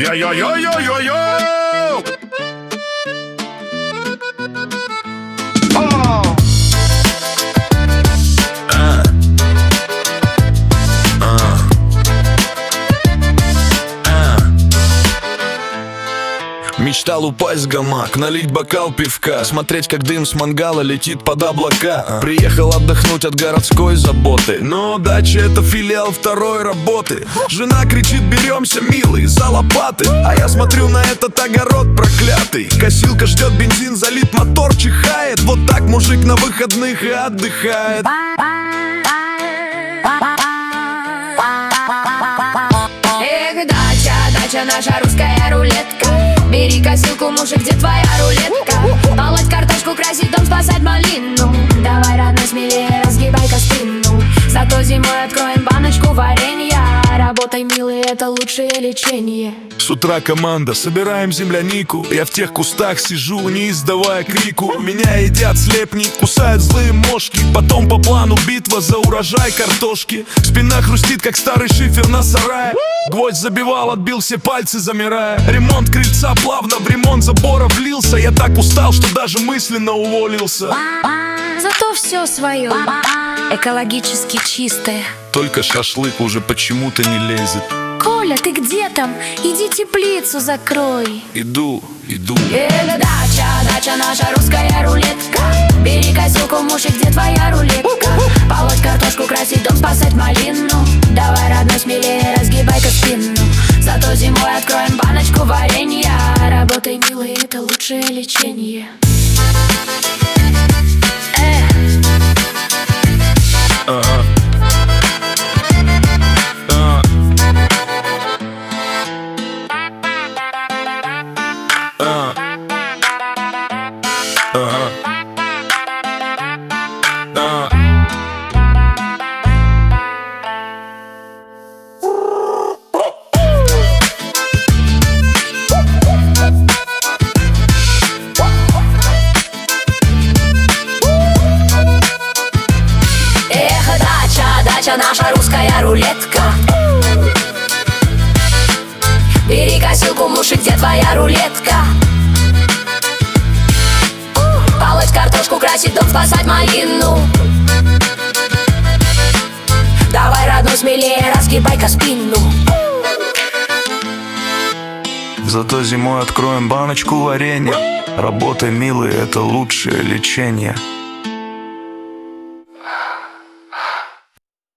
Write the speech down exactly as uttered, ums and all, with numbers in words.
Йо-йо-йо-йо-йо-йо! Мечтал упасть в гамак, налить бокал пивка, смотреть, как дым с мангала летит под облака. Приехал отдохнуть от городской заботы, но дача — это филиал второй работы. Жена кричит: беремся, милый, за лопаты. А я смотрю на этот огород проклятый. Косилка ждет, бензин залит, мотор чихает. Вот так мужик на выходных и отдыхает. Эх, дача, дача, наша русская рулетка. Бери косилку, мужик, где твоя рулетка? Полоть картошку, красить дом, спасать малину. Давай, родной, смелее, разгибай-ка спину. Зато зимой откроем баночку варенья. Работай, милый, это лучшее лечение. С утра команда, собираем землянику. Я в тех кустах сижу, не издавая крику. Меня едят слепни, кусают злые мошки. Потом по плану битва за урожай картошки. Спина хрустит, как старый шифер на сарае. Гвоздь забивал, отбил все пальцы, замирая. Ремонт крыльца плавно в ремонт забора влился. Я так устал, что даже мысленно уволился. Зато все свое, экологически чистое. Только шашлык уже почему-то не лезет. Коля, ты где там? Иди теплицу закрой. Иду, иду. Эх, дача, дача, наша русская рулетка. Бери косилку, мужик, где твоя рулетка? Полоть картошку, красить дом, спасать малину. Давай, родной, смелее, разгибай-ка спину. Зато зимой откроем баночку варенья. Работай, милый, это лучшее лечение. Ага. Наша русская рулетка. Бери косилку, мужик, где твоя рулетка? Полоть картошку, красить дом, спасать малину. Давай, родной, смелее, разгибай-ка спину. Зато зимой откроем баночку варенья. Работай, милый, это лучшее лечение.